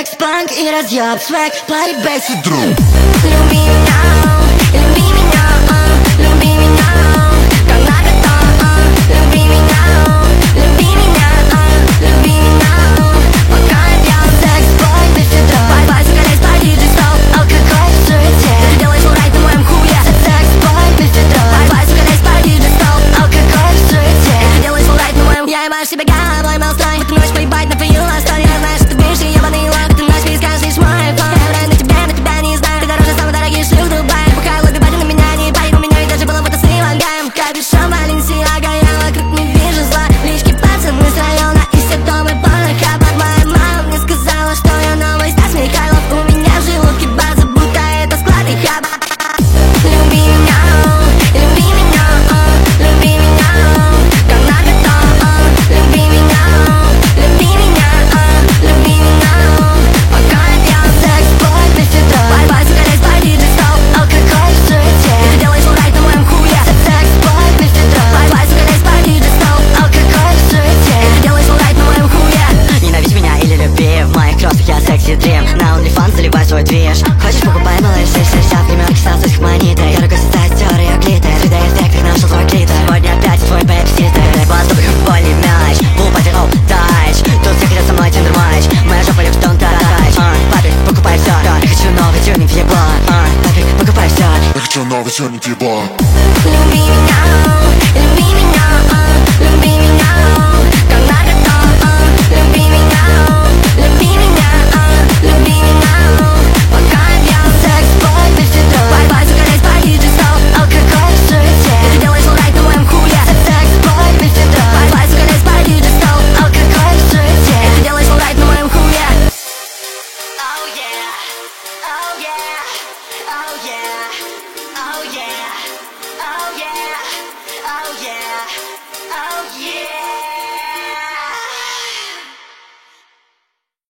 секс, панк и разъеб, свек, пари, бейс и друг. Люби меня, люби меня, люби меня, как надо, люби меня, люби меня, люби меня, пока я пьян. Секс, бой, мефедрон, Бай-бай, закаляй, спай, диджей, стоп, алкоголь в суете. Ты делаешь лайк на моем хуе. Секс, бой, мефедрон, Бай-бай, закаляй, спай, диджей, стоп, алкоголь в суете. ты делаешь лайк на моем. Я ебаю себе габлой, молстрой. В эту ночь поебать на твою ласту. Я знаю, что ты бывший ебаный лох. Ты ночь вискаешь лишь мой фон. Я враю на тебя не знаю. Ты дороже самых дорогих шлюх Дубая. Пока лобби бади на меня не парит. У меня ведь даже было фото с Ливангаем. Капюшон Баленсиага, я вокруг не вижу зла. Лички пацаны с района и все дома порнохаба. Моя мама мне сказала, что я новый Стас Михайлов. У меня в желудке база, будто это склад и хаба. Люби меня, люби меня, люби меня, как надо, люби меня, люби меня, люби меня, пока я пьян. Секс, бой, мефедрон, Бай-бай, закаляй, спай, диджей, стоп, алкоголь в суете. ты делаешь лайк на моем хуе. Секс, бой, мефедрон, Бай-бай, закаляй, спай, диджей, стоп, алкоголь в суете. ты делаешь лайк на моем хуе. Ненавидь меня или люби, в моих кроссах я секси дрим. На OnlyFans заливай свой движ. Хочешь, покупай, малыш, вся в примерке стал их монеты. Я рукой стер ее глиттер, 3D-эффектах нашел твой клитор. Сегодня опять твой бэкситер. Поступи в больный мяч, пупа тянул тач. Тут все хотят со мной тендер матч. Моя жопа любит don't touch. Папик, покупай все, я хочу новый тюнинг ебла. Папик, покупай все, Я хочу новый тюнинг ебла. Люби меня, люби меня, люби меня, как надо, люби меня, люби меня, люби меня, пока я пьян. Секс, бой, мефедрон, Бай-бай, закаляй, спай, диджей, стоп, алкоголь в суете. ты делаешь лайк на моем хуе. Секс, бой, мефедрон, Бай-бай, закаляй, спай, диджей, стоп, алкоголь в суете. ты делаешь лайк на моем хуе. Oh yeah, oh yeah, oh yeah.